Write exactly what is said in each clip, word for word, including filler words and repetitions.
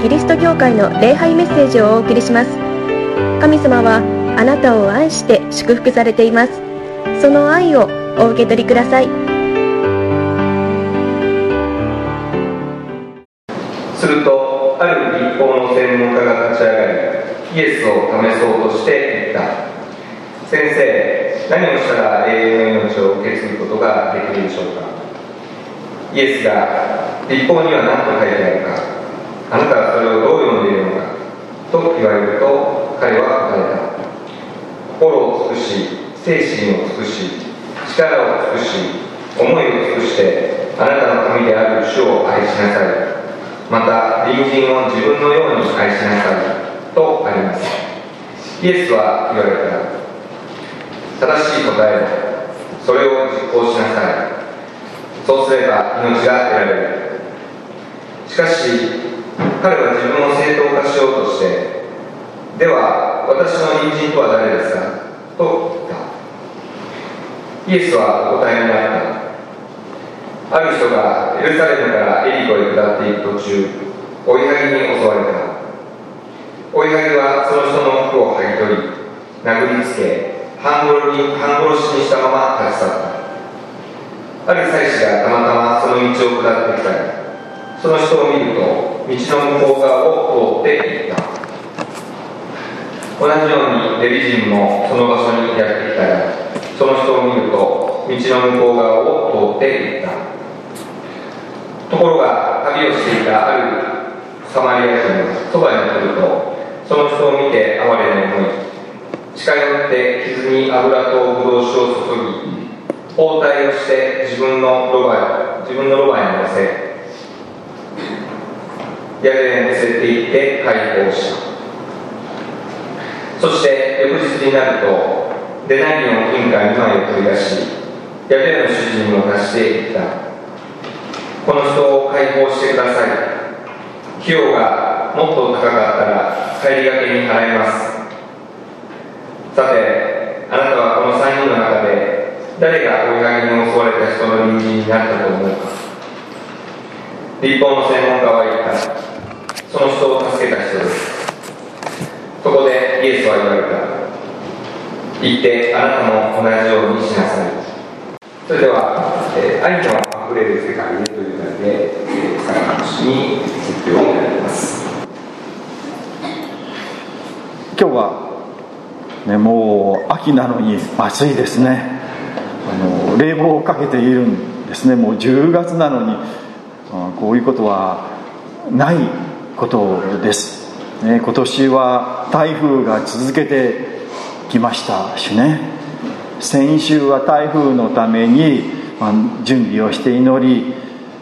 リスト教会の礼拝メッセージをお送りします。神様はあなたを愛して祝福されています。その愛をお受け取りください。 するとある立法の専門家が立ち上がり、イエスを試そうとして言った。先生、何をしたら永遠の命を受け継ぐことができるでしょうか。イエスが、立法には何と書いてあるか、あなたはそれをどう読んでいるのかと言われると、彼は答えた。心を尽くし、精神を尽くし、力を尽くし、思いを尽くして、あなたの神である主を愛しなさい。また隣人を自分のように愛しなさいとあります。イエスは言われた。正しい答えだ。それを実行しなさい。そうすれば命が得られる。しかし彼は自分を正当化しようとして、では私の隣人とは誰ですかと言った。イエスはお答えになった。ある人がエルサレムからエリコへ下っていく途中、追いはぎに襲われた。追いはぎはその人の服を剥ぎ取り、殴りつけ、半殺に半殺しにしたまま立ち去った。ある祭司がたまたまその道を下ってきたり、その人を見ると道の向こう側を通っていった。同じようにレビ人もその場所にやってきたら、その人を見ると道の向こう側を通っていった。ところが旅をしていたあるサマリア人がそばに来ると、その人を見て哀れに思い、近寄って傷に油とブドウ酒を注ぎ、包帯をして自分のロバ自分のロバに乗せ、宿屋に連れて行って解放した。そして翌日になると、デナリオの金貨にまいを取り出し、宿屋の主人に渡して言った。この人を解放してください。費用がもっと高かったら帰りがけに払います。さて、あなたはこのさんにんの中で誰が追いはぎに襲われた人の隣人になったと思うか。立法の専門家は言った。その人を助けた人です。そこでイエスは言われた。言ってあなたも同じようにしなさい。それでは、えー、愛のあふれる世界へという題で、えー、坂本氏に説教をいただきます。 今日は、ね、もう秋なのに暑いですね。あの冷房をかけているんですね。もうじゅうがつなのに、うん、こういうことはないことです、ね、今年は台風が続けてきましたしね。先週は台風のために、まあ、準備をして祈り、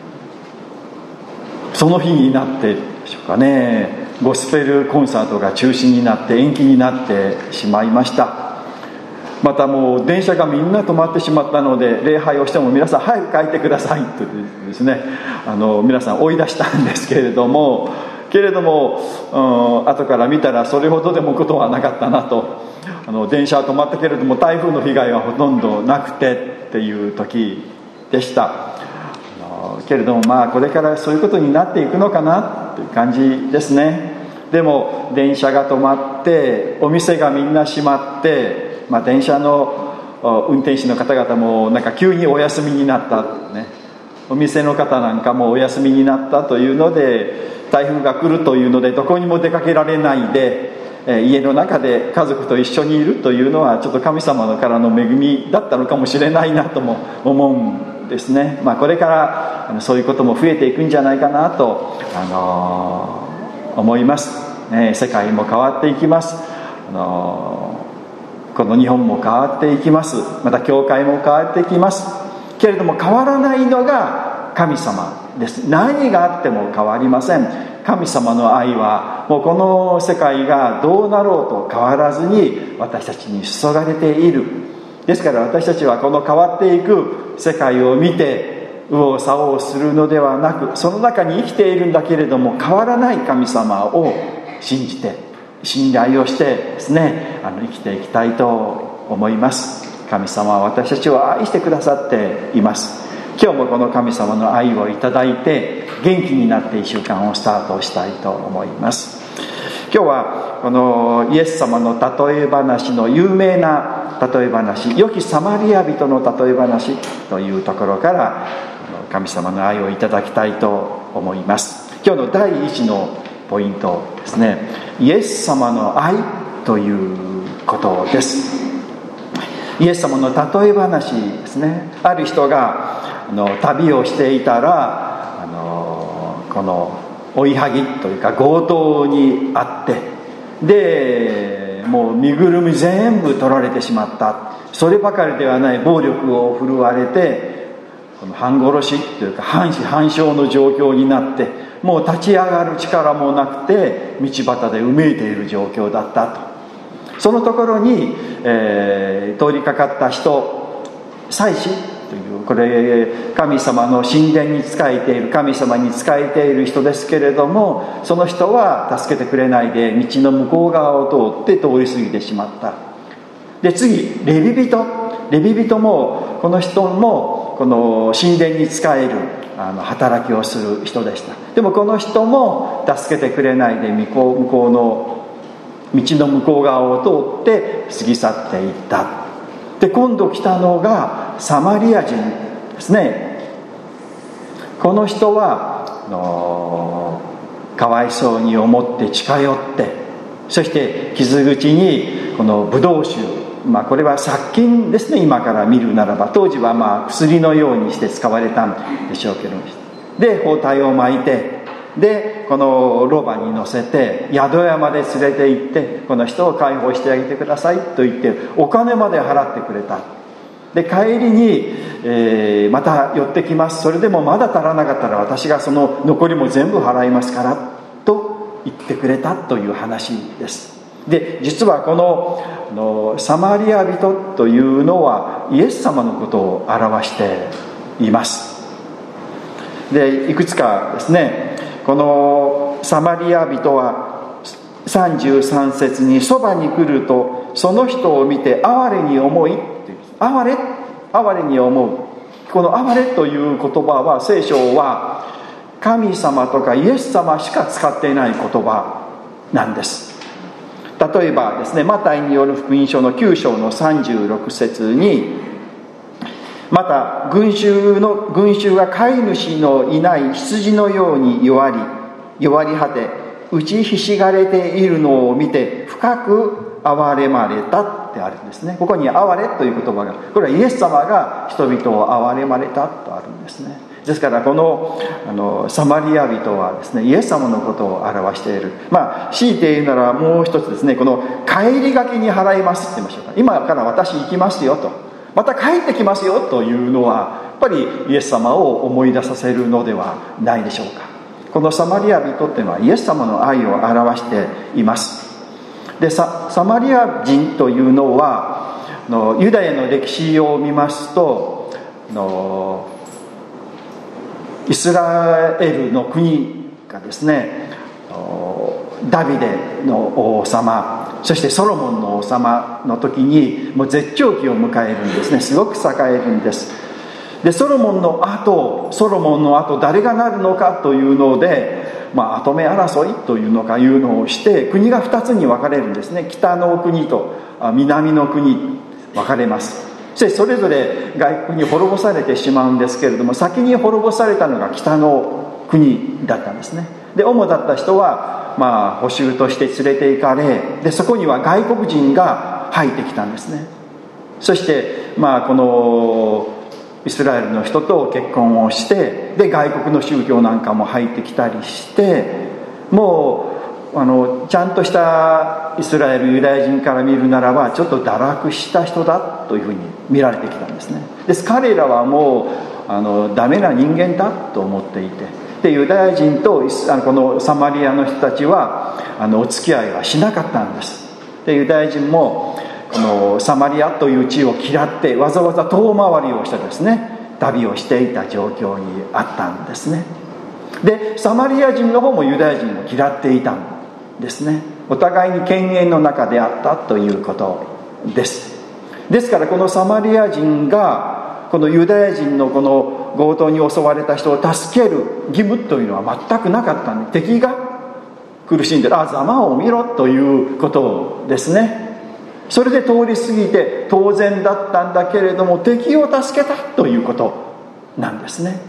その日になってでしょうかね、ゴスペルコンサートが中止になって延期になってしまいました。またもう電車がみんな止まってしまったので、礼拝をしても皆さん早く帰ってくださいとですね、あの皆さん追い出したんですけれどもけれども、うん、後から見たらそれほどでもことはなかったなと。あの電車は止まったけれども台風の被害はほとんどなくてっていう時でした。あのけれどもまあこれからそういうことになっていくのかなっていう感じですね。でも電車が止まってお店がみんな閉まって、まあ、電車の運転手の方々もなんか急にお休みになった、ね、お店の方なんかもお休みになったというので、台風が来るというのでどこにも出かけられないで、家の中で家族と一緒にいるというのはちょっと神様からの恵みだったのかもしれないなとも思うんですね。まあ、これからそういうことも増えていくんじゃないかなと、あのー、思います、ね、世界も変わっていきます、あのー、この日本も変わっていきます。また教会も変わっていきますけれども、変わらないのが神様です。何があっても変わりません。神様の愛はもうこの世界がどうなろうと変わらずに私たちに注がれている。ですから私たちはこの変わっていく世界を見て右往左往するのではなく、その中に生きているんだけれども変わらない神様を信じて信頼をしてですね、あの生きていきたいと思います。神様は私たちを愛してくださっています。 今日もこの神様の愛をいただいて元気になっていっしゅうかんをスタートしたいと思います。今日はこのイエス様の例え話の有名な例え話、良きサマリア人の例え話というところから神様の愛をいただきたいと思います。今日の第一のポイントですね、イエス様の愛ということです。イエス様の例え話ですね。ある人があの旅をしていたら、あのこの追いはぎというか強盗にあって、でもう身ぐるみ全部取られてしまった。そればかりではない暴力を振るわれて、この半殺しというか半死半生の状況になって、もう立ち上がる力もなくて道端でうめいている状況だったと。そのところに、えー、通りかかった人、祭司という、これ神様の神殿に仕えている、神様に仕えている人ですけれども、その人は助けてくれないで道の向こう側を通って通り過ぎてしまった。で次、レビ人レビ人もこの人もこの神殿に仕えるあの働きをする人でした。でもこの人も助けてくれないで向こう、向こうの道の向こう側を通って過ぎ去っていった。で今度来たのがサマリア人ですね。この人はあのかわいそうに思って近寄って、そして傷口にこのブドウ酒、まあこれは殺菌ですね、今から見るならば。当時はまあ薬のようにして使われたんでしょうけど、で包帯を巻いて、でこのロバに乗せて宿屋まで連れて行って、この人を解放してあげてくださいと言ってお金まで払ってくれた。で帰りに、えー、また寄ってきます、それでもまだ足らなかったら私がその残りも全部払いますからと言ってくれたという話です。で実はこの、あのサマリア人というのはイエス様のことを表しています。でいくつかですね、このサマリア人はさんじゅうさん節に、そばに来るとその人を見て哀れに思い、哀れ哀れに思う。この哀れという言葉は聖書は神様とかイエス様しか使っていない言葉なんです。例えばですね、マタイによる福音書のきゅう章のさんじゅうろく節に、また群衆の群衆が飼い主のいない羊のように弱り弱り果て打ちひしがれているのを見て深く憐れまれたってあるんですね。ここに憐れという言葉が、これはイエス様が人々を憐れまれたとあるんですね。ですからこの、あのサマリア人はですね、イエス様のことを表している。まあ強いて言うならもう一つですね、この帰りがけに払いますって言いましょうか。今から私行きますよと、また帰ってきますよというのはやっぱりイエス様を思い出させるのではないでしょうか。このサマリア人っていうのはイエス様の愛を表しています。で サ, サマリア人というのはのユダヤの歴史を見ますと、のイスラエルの国がですね、ダビデの王様、そしてソロモンの王様の時にもう絶頂期を迎えるんですね。すごく栄えるんです。でソロモンの後ソロモンの後誰がなるのかというので、まあ、跡目争いというのかいうのをして国がふたつに分かれるんですね。北の国と南の国分かれます。そしてそれぞれ外国に滅ぼされてしまうんですけれども、先に滅ぼされたのが北の国だったんですね。で主だった人はまあ捕囚として連れて行かれ、でそこには外国人が入ってきたんですね。そしてまあこのイスラエルの人と結婚をして、で外国の宗教なんかも入ってきたりして、もうあのちゃんとしたイスラエルユダヤ人から見るならばちょっと堕落した人だというふうに見られてきたんですね。です彼らはもうあのダメな人間だと思っていて、でユダヤ人とあのこのサマリアの人たちはあのお付き合いはしなかったんです。でユダヤ人もこのサマリアという地を嫌ってわざわざ遠回りをしてですね、旅をしていた状況にあったんですね。でサマリア人の方もユダヤ人を嫌っていたんですね。お互いに犬猿の中であったということです。ですからこのサマリア人がこのユダヤ人のこのの強盗に襲われた人を助ける義務というのは全くなかったんで、敵が苦しんでる、あざまを見ろということですね。それで通り過ぎて当然だったんだけれども、敵を助けたということなんですね。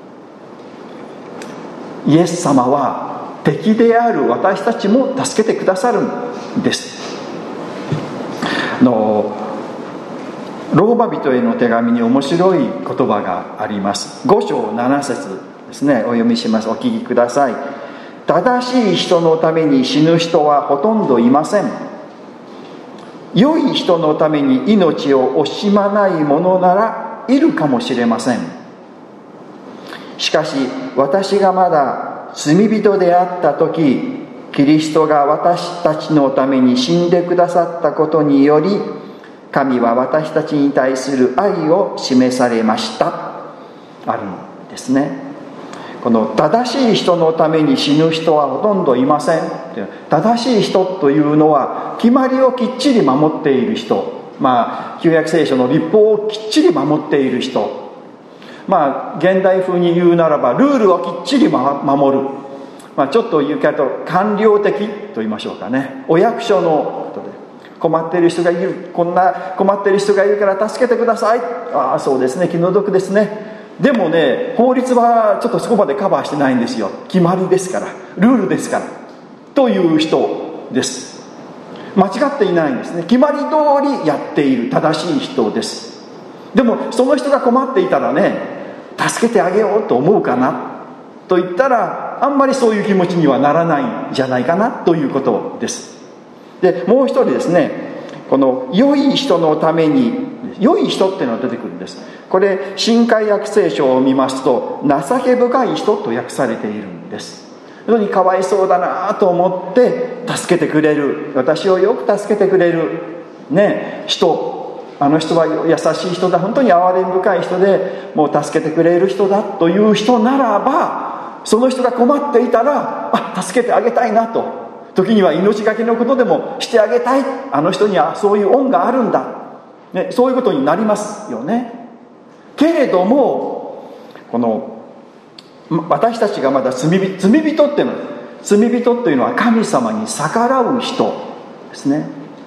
イエス様は敵である私たちも助けてくださるんです。あのローマ人への手紙に面白い言葉があります。ご章なな節ですね。お読みします。お聞きください。正しい人のために死ぬ人はほとんどいません。良い人のために命を惜しまない者ならいるかもしれません。しかし私がまだ罪人であった時、キリストが私たちのために死んでくださったことにより、神は私たちに対する愛を示されました。あるんですね。この正しい人のために死ぬ人はほとんどいません。正しい人というのは決まりをきっちり守っている人、まあ旧約聖書の律法をきっちり守っている人、まあ現代風に言うならばルールをきっちり守る、まあ、ちょっと言うと官僚的と言いましょうかね。お役所のことで困っている人がいる、こんな困っている人がいるから助けてください。ああそうですね、気の毒ですね。でもね、法律はちょっとそこまでカバーしてないんですよ。決まりですから、ルールですからという人です。間違っていないんですね。決まり通りやっている正しい人です。でもその人が困っていたらね、助けてあげようと思うかなと言ったら、あんまりそういう気持ちにはならないんじゃないかなということです。でもう一人ですね、この良い人のために、良い人っていうのが出てくるんです。これ新海訳聖書を見ますと、情け深い人と訳されているんです。本当にかわいそうだなと思って助けてくれる、私をよく助けてくれるね人、あの人は優しい人だ、本当に憐れみ深い人で、もう助けてくれる人だという人ならば、その人が困っていたら、あ、助けてあげたいなと、時には命がけのことでもしてあげたい、あの人にはそういう恩があるんだ、ね、そういうことになりますよね。けれども、この私たちがまだ罪人、罪人っていうのは、罪人っていうのは神様に逆らう人ですね。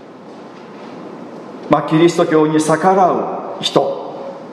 まあキリスト教に逆らう人、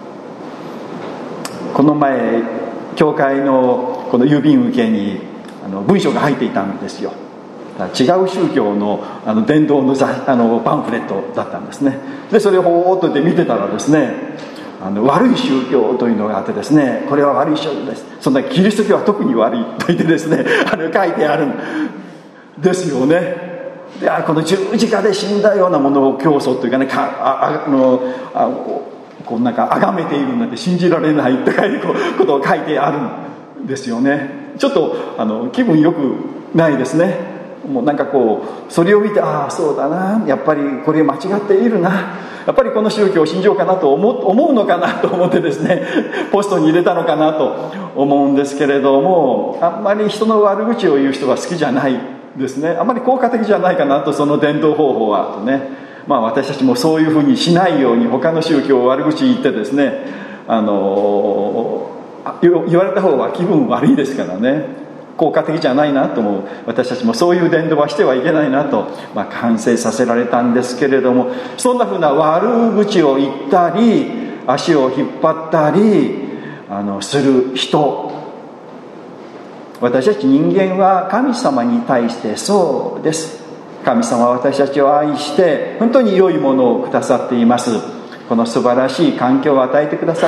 この前教会のこの郵便受けにあの文章が入っていたんですよ。違う宗教 の, あの伝道 の, あのパンフレットだったんですね。でそれをほーっとで見てたらですね、あの悪い宗教というのがあってですね、これは悪い宗教です、そんなキリスト教は特に悪いと言ってですね、あの書いてあるんですよね。で、あ、この十字架で死んだようなものを教祖というかね、かああのあこうなんか崇めているなんて信じられないとかいうことを書いてあるんですよね。ちょっとあの気分よくないですね。もうなんかこうそれを見て、ああそうだな、やっぱりこれ間違っているな、やっぱりこの宗教を信じようかなと 思, 思うのかなと思ってですね、ポストに入れたのかなと思うんですけれども、あんまり人の悪口を言う人は好きじゃないですね。あんまり効果的じゃないかなと、その伝道方法はとね。まあ私たちもそういうふうにしないように、他の宗教を悪口言ってですね、あの言われた方は気分悪いですからね、効果的じゃないなと思う。私たちもそういう伝道はしてはいけないなと、まあ、反省させられたんですけれども、そんなふうな悪口を言ったり、足を引っ張ったりあのする人、私たち人間は神様に対してそうです。神様は私たちを愛して本当に良いものをくださっています。この素晴らしい環境を与えてくださって、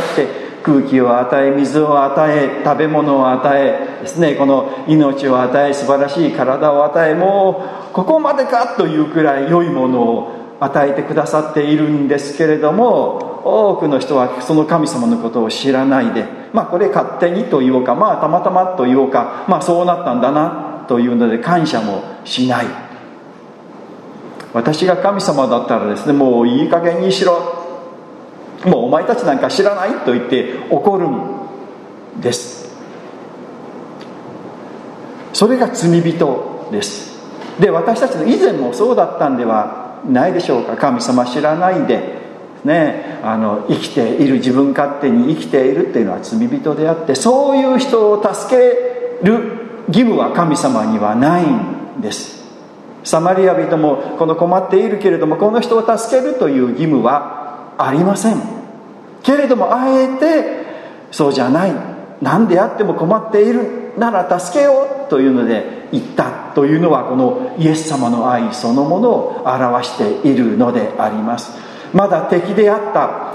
空気を与え、水を与え、食べ物を与えですね、この命を与え、素晴らしい体を与え、もうここまでかというくらい良いものを与えてくださっているんですけれども、多くの人はその神様のことを知らないで、まあこれ勝手にと言おうか、まあたまたまと言おうか、まあそうなったんだなというので感謝もしない。私が神様だったらですね、もういい加減にしろ、もうお前たちなんか知らないと言って怒るんです。それが罪人です。で、私たちの以前もそうだったんではないでしょうか。神様知らないでね、 あの生きている、自分勝手に生きているっていうのは罪人であって、そういう人を助ける義務は神様にはないんです。サマリア人もこの困っているけれども、この人を助けるという義務はありませんけれども、あえてそうじゃない、何であっても困っているなら助けようというので言ったというのは、このイエス様の愛そのものを表しているのであります。まだ敵であった、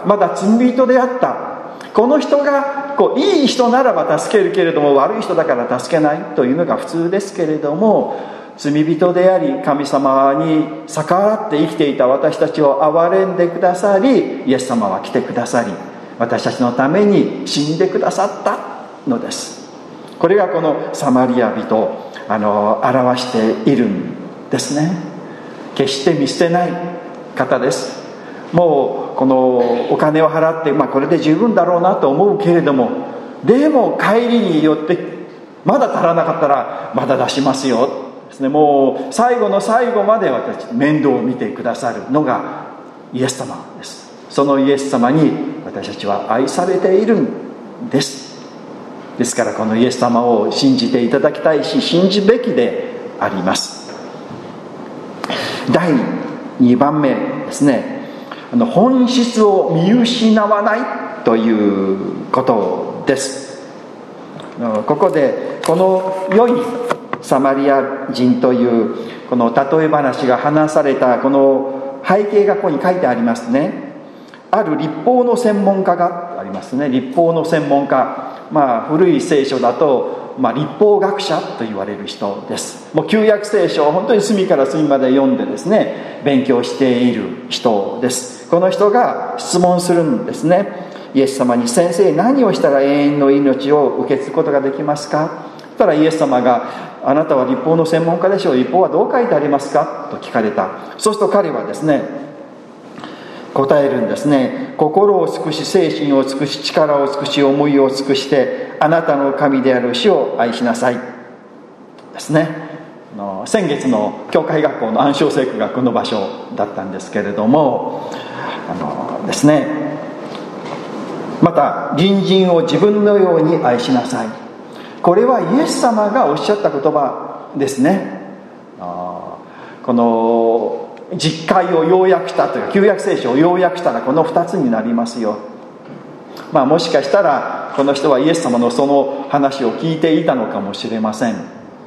まだ罪人であったこの人がこういい人ならば助けるけれども、悪い人だから助けないというのが普通ですけれども、罪人であり神様に逆らって生きていた私たちを憐れんでくださり、イエス様は来てくださり、私たちのために死んでくださったのです。これがこのサマリア人あの表しているんですね。決して見捨てない方です。もうこのお金を払って、まあ、これで十分だろうなと思うけれども、でも帰りによってまだ足らなかったらまだ出しますよですね。もう最後の最後まで私面倒を見てくださるのがイエス様です。そのイエス様に私たちは愛されているんです。ですからこのイエス様を信じていただきたいし、信じべきであります。だいにばんめですね、あの本質を見失わないということです。ここでこの良いサマリア人というこの例え話が話されたこの背景がここに書いてありますね。ある律法の専門家がありますね。律法の専門家、まあ古い聖書だと、まあ、律法学者と言われる人です。もう旧約聖書を本当に隅から隅まで読んでですね、勉強している人です。この人が質問するんですね。イエス様に、先生、何をしたら永遠の命を受け継ぐことができますか？そしたらイエス様が、あなたは律法の専門家でしょう。律法はどう書いてありますか？と聞かれた。そうすると彼はですね、答えるんですね。心を尽くし、精神を尽くし、力を尽くし、思いを尽くして、あなたの神である主を愛しなさいですね。の先月の教会学校の暗唱聖句がこの場所だったんですけれども、あのですね、また隣人を自分のように愛しなさい。これはイエス様がおっしゃった言葉ですね。あこの実会を要約したというか、旧約聖書を要約したらこのふたつになりますよ。まあもしかしたらこの人はイエス様のその話を聞いていたのかもしれません。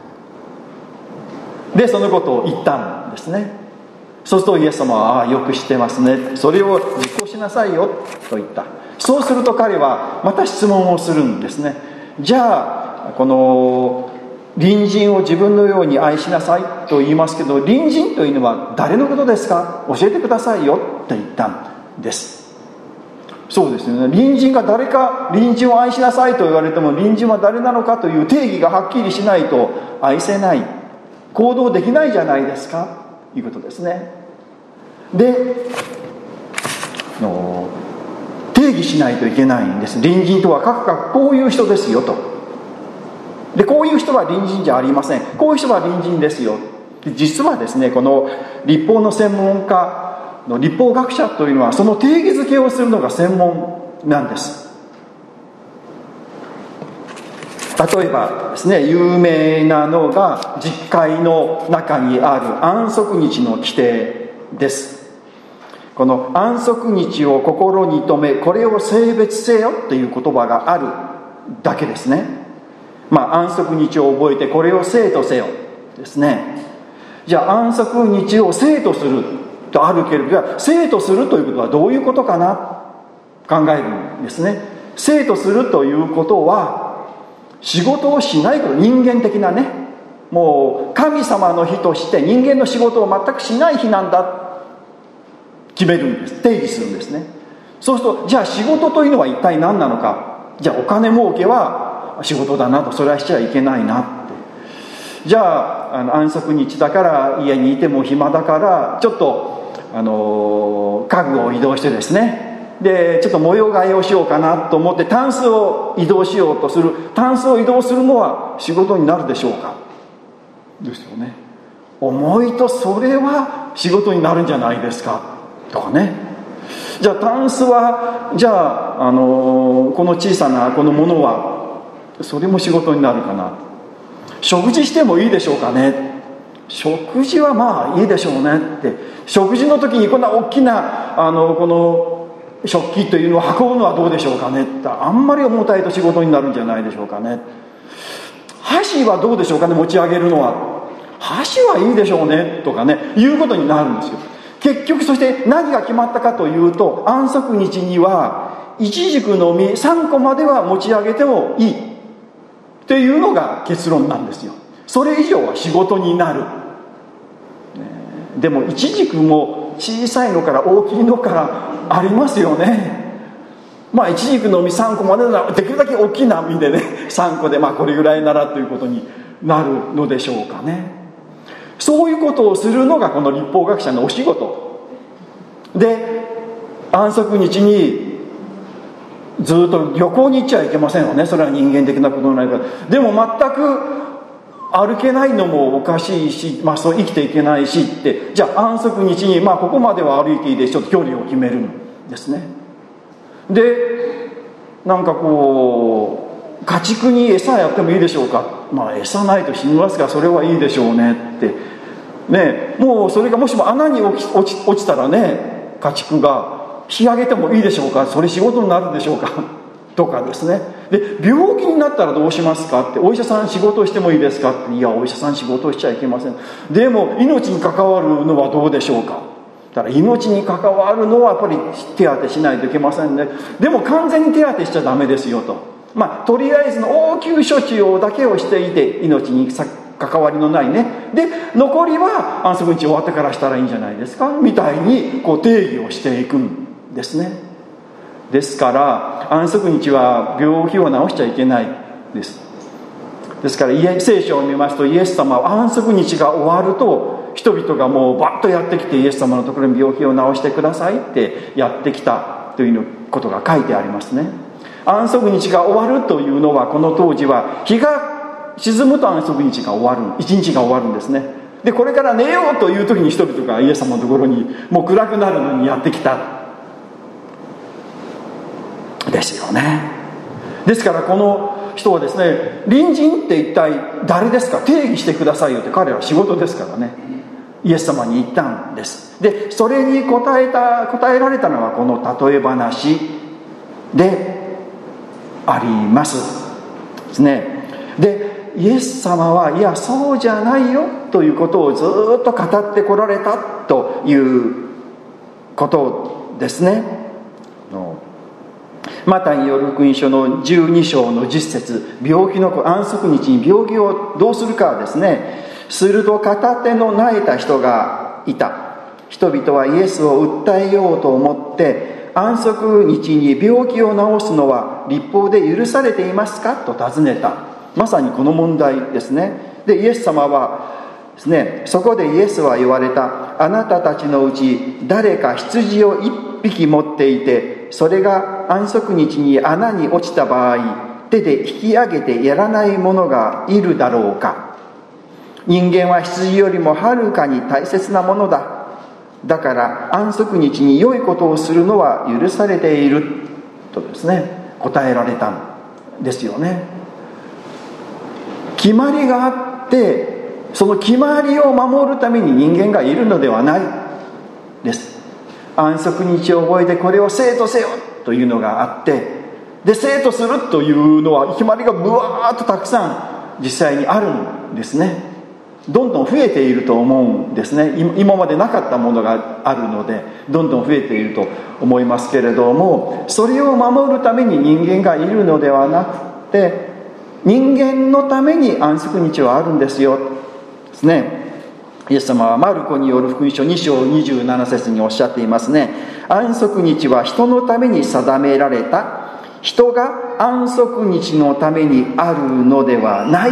でそのことを言ったんですね。そうするとイエス様は、ああよく知ってますね、それを実行しなさいよと言った。そうすると彼はまた質問をするんですね。じゃあこの隣人を自分のように愛しなさいと言いますけど、隣人というのは誰のことですか？教えてくださいよと言ったんです。そうですね、隣人が誰か、隣人を愛しなさいと言われても、隣人は誰なのかという定義がはっきりしないと愛せない、行動できないじゃないですかということですね。での定義しないといけないんです。隣人とは各々こういう人ですよと。でこういう人は隣人じゃありません、こういう人は隣人ですよ。で実はですね、この律法の専門家の律法学者というのはその定義づけをするのが専門なんです。例えばですね、有名なのが実会の中にある安息日の規定です。この安息日を心に留め、これを聖別せよという言葉があるだけですね。まあ安息日を覚えてこれを聖とせよですね。じゃあ安息日を聖とするとあるけれど、じゃあ聖とするということはどういうことかな考えるんですね。聖とするということは仕事をしないこと、人間的なね、もう神様の日として人間の仕事を全くしない日なんだ決めるんです。定義するんですね。そうすると、じゃあ仕事というのは一体何なのか。じゃあお金儲けは仕事だなと、それはしちゃいけないなって。じゃあ、あの安息日だから家にいても暇だからちょっとあの家具を移動してですね、でちょっと模様替えをしようかなと思ってタンスを移動しようとする。タンスを移動するのは仕事になるでしょうか。ですよね。思いとそれは仕事になるんじゃないですかとかね。 じゃあタンスはじゃあ、あのこの小さなこのものはそれも仕事になるかな。食事してもいいでしょうかね。食事はまあいいでしょうねって。食事の時にこんな大きなあのこの食器というのを運ぶのはどうでしょうかねって。あんまり重たいと仕事になるんじゃないでしょうかね。箸はどうでしょうかね、持ち上げるのは。箸はいいでしょうねとかね、いうことになるんですよ。結局そして何が決まったかというと、安息日にはイチジクの実さんこまでは持ち上げてもいいっていうのが結論なんですよ。それ以上は仕事になる。でもイチジクも小さいのから大きいのからありますよね。まあイチジクの実さんこまでならできるだけ大きな実でね、さんこでまあこれぐらいならということになるのでしょうかね。そういうことをするのがこの立法学者のお仕事で、安息日にずっと旅行に行っちゃいけませんよね。それは人間的なことないから。でも全く歩けないのもおかしいし、まあ、そう生きていけないしって、じゃあ安息日に、まあ、ここまでは歩いていいでちょっと距離を決めるんですね。でなんかこう家畜に餌やってもいいでしょうか。まあ餌ないと死にますからそれはいいでしょうねってね。もうそれがもしも穴に落ち、落ち、落ちたらね、家畜が引き上げてもいいでしょうか。それ仕事になるでしょうかとかですね。で病気になったらどうしますかって、お医者さん仕事をしてもいいですかって、いやお医者さん仕事をしちゃいけません。でも命に関わるのはどうでしょうか。だから命に関わるのはやっぱり手当てしないといけませんね。でも完全に手当てしちゃダメですよと。まあとりあえずの応急処置をだけをしていて、命に関わりのないね。で残りは安息日終わってからしたらいいんじゃないですかみたいにこう定義をしていくんですね。ですから安息日は病気を治しちゃいけないです。ですから聖書を見ますと、イエス様は安息日が終わると人々がもうバッとやってきて、イエス様のところに病気を治してくださいってやってきたということが書いてありますね。安息日が終わるというのは、この当時は日が沈むと安息日が終わる、一日が終わるんですね。でこれから寝ようという時に人々がイエス様のところにもう暗くなるのにやってきたですよね。ですからこの人はですね、隣人って一体誰ですか、定義してくださいよって彼は仕事ですからね、イエス様に言ったんです。でそれに答えた答えられたのはこの例え話でありますですね。でイエス様はいやそうじゃないよということをずっと語ってこられたということですね。マタイによる福音書のじゅうに章のじゅっ節、病気の安息日に病気をどうするかですね。すると片手の艶えた人がいた。人々はイエスを訴えようと思って、安息日に病気を治すのは律法で許されていますかと尋ねた。まさにこの問題ですね。でイエス様はですね、そこでイエスは言われた。あなたたちのうち誰か羊を一匹持っていて、それが安息日に穴に落ちた場合、手で引き上げてやらない者がいるだろうか。人間は羊よりもはるかに大切なものだ。だから安息日に良いことをするのは許されているとですね、答えられたんですよね。決まりがあって、その決まりを守るために人間がいるのではないです。安息日を覚えてこれを生とせよというのがあって、で生とするというのは決まりがブワーッとたくさん実際にあるんですね。どんどん増えていると思うんですね。今までなかったものがあるのでどんどん増えていると思いますけれども、それを守るために人間がいるのではなくて、人間のために安息日はあるんですよですね。イエス様はマルコによる福音書に章にじゅうなな節におっしゃっていますね。安息日は人のために定められた。人が安息日のためにあるのではない。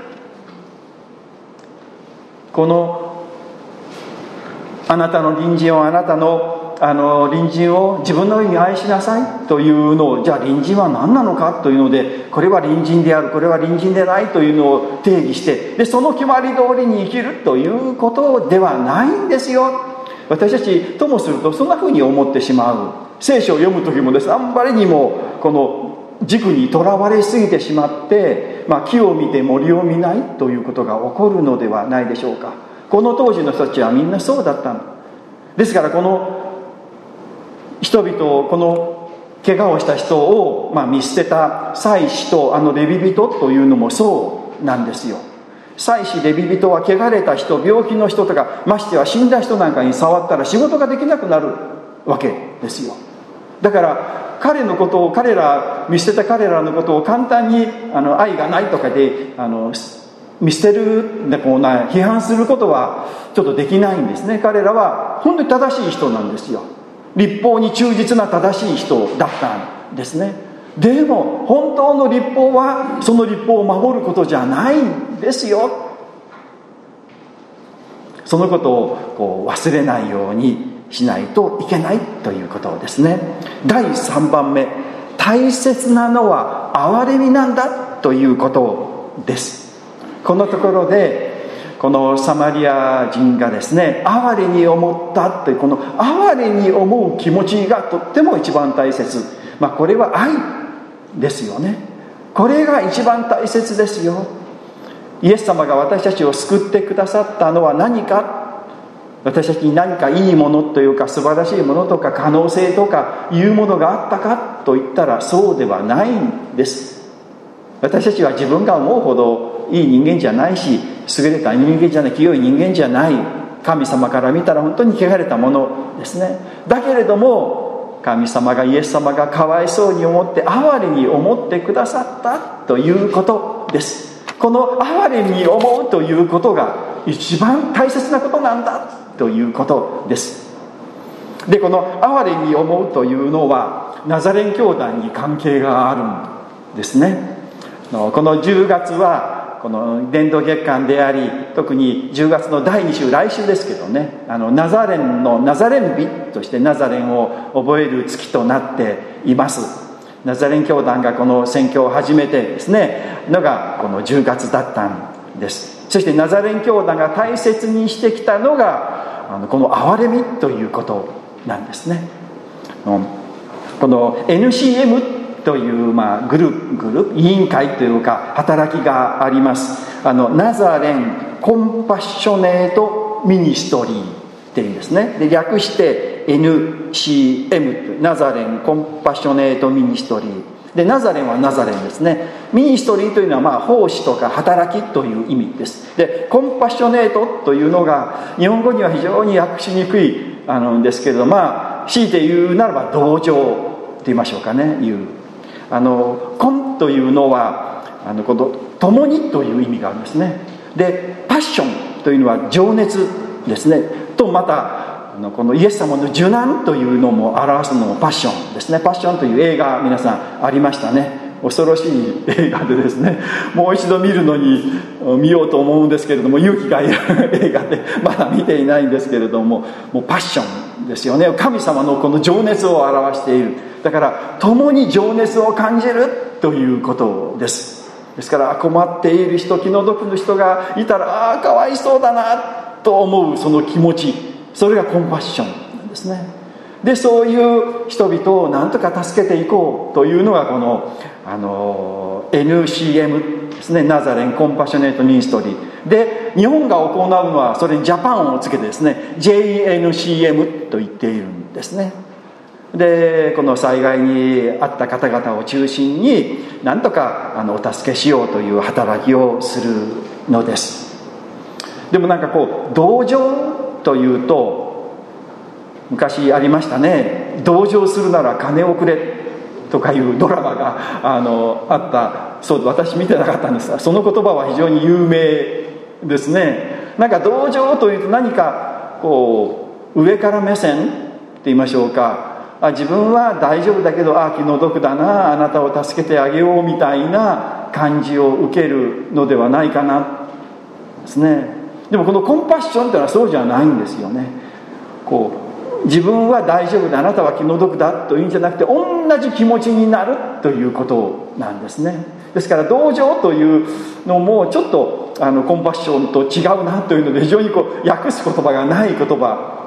このあなたの隣人をあなたのあの隣人を自分のように愛しなさいというのを、じゃあ隣人は何なのかというので、これは隣人である、これは隣人でないというのを定義して、でその決まり通りに生きるということではないんですよ。 私たちともするとそんな風に思ってしまう。聖書を読む時もですね、あんまりにもこの軸にとらわれすぎてしまって、まあ、木を見て森を見ないということが起こるのではないでしょうか。この当時の人たちはみんなそうだったのですから、この人々を、この怪我をした人を、まあ、見捨てた祭司とあのレビ人というのもそうなんですよ。祭司レビ人は汚れた人、病気の人とか、ましては死んだ人なんかに触ったら仕事ができなくなるわけですよ。だから彼のことを、彼ら見捨てた彼らのことを簡単にあの愛がないとかであの見捨てるでこうな批判することはちょっとできないんですね。彼らは本当に正しい人なんですよ。律法に忠実な正しい人だったんですね。でも本当の律法はその律法を守ることじゃないんですよ。そのことをこう忘れないようにしないといけないということですね。だいさんばんめ、大切なのは憐れみなんだということです。このところでこのサマリア人がですね、哀れに思ったというこの哀れに思う気持ちがとっても一番大切。まあこれは愛ですよね。これが一番大切ですよ。イエス様が私たちを救ってくださったのは何か、私たちに何かいいものというか素晴らしいものとか可能性とかいうものがあったかといったらそうではないんです。私たちは自分が思うほどいい人間じゃないし、優れた人間じゃない、清い人間じゃない。神様から見たら本当に汚れたものですね。だけれども神様が、イエス様がかわいそうに思って哀れに思ってくださったということです。この哀れに思うということが一番大切なことなんだということです。で、この哀れに思うというのはナザレン教団に関係があるんですね。このじゅうがつはこの伝道月間であり、特にじゅうがつのだいに週、来週ですけどね、あのナザレンのナザレン日としてナザレンを覚える月となっています。ナザレン教団がこの宣教を始めてですねのがこのじゅうがつだったんです。そしてナザレン教団が大切にしてきたのがあのこの憐れみということなんですね。この エヌシーエム という、まあ、グループ、グループ委員会というか働きがあります。あのナザレンコンパッショネートミニストリーっていうんですね。で、略して エヌシーエム ナザレンコンパッショネートミニストリーで、ナザレンはナザレンですね。ミニストリーというのはまあ奉仕とか働きという意味です。で、コンパッショネートというのが日本語には非常に訳しにくいあのんですけれど、まあ強いて言うならば同情と言いましょうかね。いうあのコンというのはあのこの共にという意味があるんですね。で、パッションというのは情熱ですね。とまたこのイエス様の受難というのも表すのもパッションですね。パッションという映画皆さんありましたね。恐ろしい映画でですね、もう一度見るのに見ようと思うんですけれども勇気がいる映画でまだ見ていないんですけれども、もうパッションですよね。神様のこの情熱を表している。だから共に情熱を感じるということです。ですから困っている人、気の毒の人がいたら、ああかわいそうだなと思うその気持ち、それがコンパッションなんですね。で、そういう人々を何とか助けていこうというのがこの、あの エヌシーエム ですね。ナザレンコンパッショネートミニストリーで、日本が行うのはそれにジャパンをつけてですね ジェイエヌシーエム と言っているんですね。で、この災害に遭った方々を中心に何とかあのお助けしようという働きをするのです。でもなんかこう同情というと、昔ありましたね。同情するなら金をくれとかいうドラマが あのあったそうで、私見てなかったんですが、その言葉は非常に有名ですね。なんか同情というと何かこう上から目線って言いましょうか、あ自分は大丈夫だけど、あ気の毒だな、あなたを助けてあげようみたいな感じを受けるのではないかなですね。でもこのコンパッションというのはそうじゃないんですよね。こう自分は大丈夫だ、あなたは気の毒だというんじゃなくて、同じ気持ちになるということなんですね。ですから同情というのもちょっとあのコンパッションと違うなというので、非常にこう訳す言葉がない言葉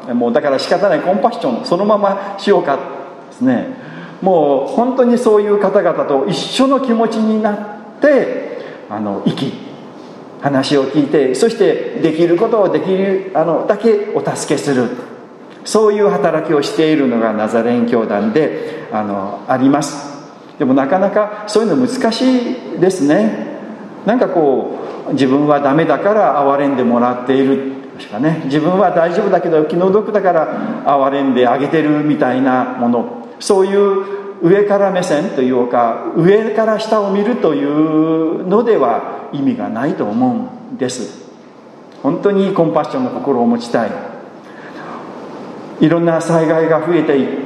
もうだから仕方ない、コンパッションそのまましようかですね。もう本当にそういう方々と一緒の気持ちになってあの生き、話を聞いて、そしてできることをできるあのだけお助けする、そういう働きをしているのがナザレン教団で あのあります。でもなかなかそういうの難しいですね。なんかこう自分はダメだから憐れんでもらっているですかね、自分は大丈夫だけど気の毒だから憐れんであげてるみたいなもの、そういう上から目線というか上から下を見るというのでは意味がないと思うんです。本当にコンパッションの心を持ちたい。いろんな災害が増えていって、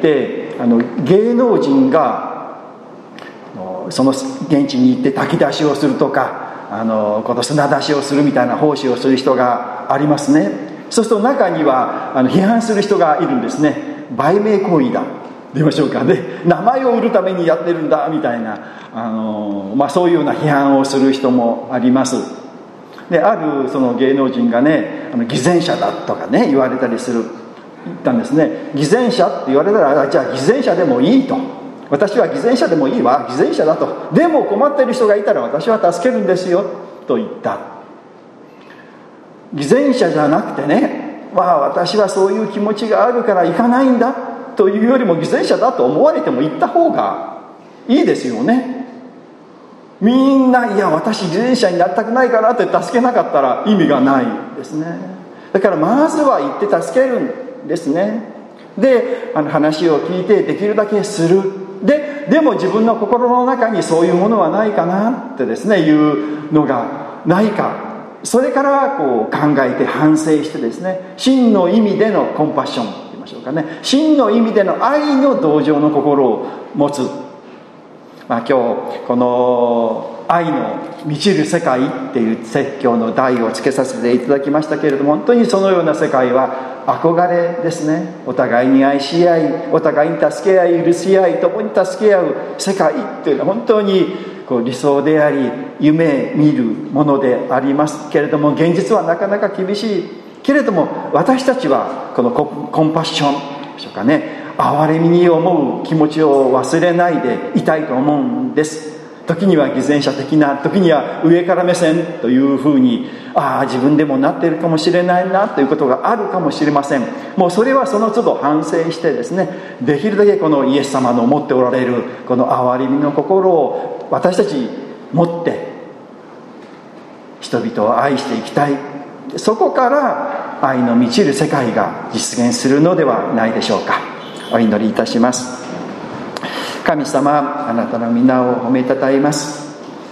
あの芸能人がその現地に行って炊き出しをするとか、あのこの砂出しをするみたいな奉仕をする人がありますね。そうすると中にはあの批判する人がいるんですね。売名行為だと言いましょうかね、名前を売るためにやってるんだみたいな、あの、まあ、そういうような批判をする人もあります。であるその芸能人がね、あの偽善者だとかね言われたりする言ったんですね。偽善者って言われたら、じゃあ偽善者でもいいと、私は偽善者でもいいわ、偽善者だと、でも困っている人がいたら私は助けるんですよと言った。偽善者じゃなくてね、まあ私はそういう気持ちがあるから行かないんだというよりも、偽善者だと思われても行った方がいいですよね。みんないや私偽善者になりたくないからって助けなかったら意味がないですね。だからまずは行って助けるんですね。であの話を聞いてできるだけする。ででも自分の心の中にそういうものはないかなってですねいうのがないか、それからこう考えて反省してですね、真の意味でのコンパッションと言いましょうかね、真の意味での愛の同情の心を持つ。まあ、今日この愛の満ちる世界っていう説教の題をつけさせていただきましたけれども、本当にそのような世界は憧れですね。お互いに愛し合い、お互いに助け合い、許し合い、共に助け合う世界というのは本当にこう理想であり夢見るものでありますけれども、現実はなかなか厳しいけれども、私たちはこのコンパッションでしょうかね、憐れみに思う気持ちを忘れないでいたいと思うんです。時には偽善者的な、時には上から目線というふうに、ああ自分でもなっているかもしれないなということがあるかもしれません。もうそれはその都度反省してですね、できるだけこのイエス様の持っておられるこの憐れみの心を私たち持って人々を愛していきたい。そこから愛の満ちる世界が実現するのではないでしょうか。お祈りいたします。神様、あなたの皆を褒めたたえます。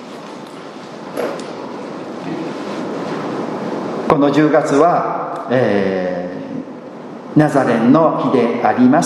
このじゅうがつは、えー、ナザレンの日であります。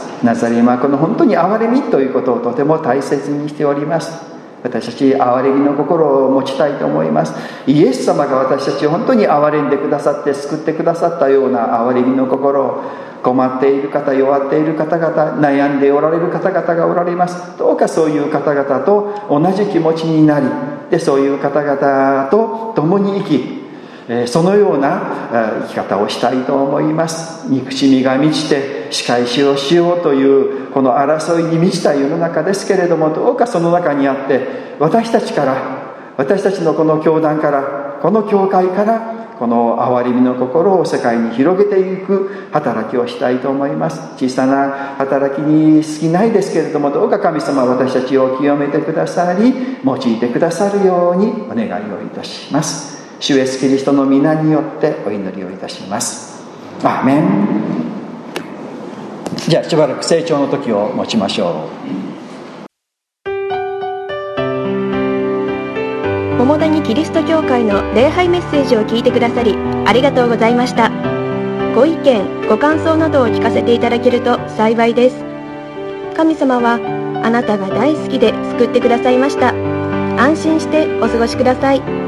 ナザレンはこの本当に憐れみということをとても大切にしております。私たち憐れみの心を持ちたいと思います。イエス様が私たちを本当に憐れんでくださって救ってくださったような憐れみの心を、困っている方、弱っている方々、悩んでおられる方々がおられます。どうかそういう方々と同じ気持ちになり、でそういう方々と共に生き、そのような生き方をしたいと思います。憎しみが満ちて仕返しをしようというこの争いに満ちた世の中ですけれども、どうかその中にあって私たちから、私たちのこの教団から、この教会からこの憐れみの心を世界に広げていく働きをしたいと思います。小さな働きに過ぎないですけれども、どうか神様私たちを清めてくださり、用いてくださるようにお願いをいたします。主イエスキリストの皆によってお祈りをいたします。アーメン。じゃあしばらく成長の時を持ちましょう。 桃谷キリスト教会の礼拝メッセージを聞いてくださりありがとうございました。ご意見ご感想などを聞かせていただけると幸いです。神様はあなたが大好きで救ってくださいました。安心してお過ごしください。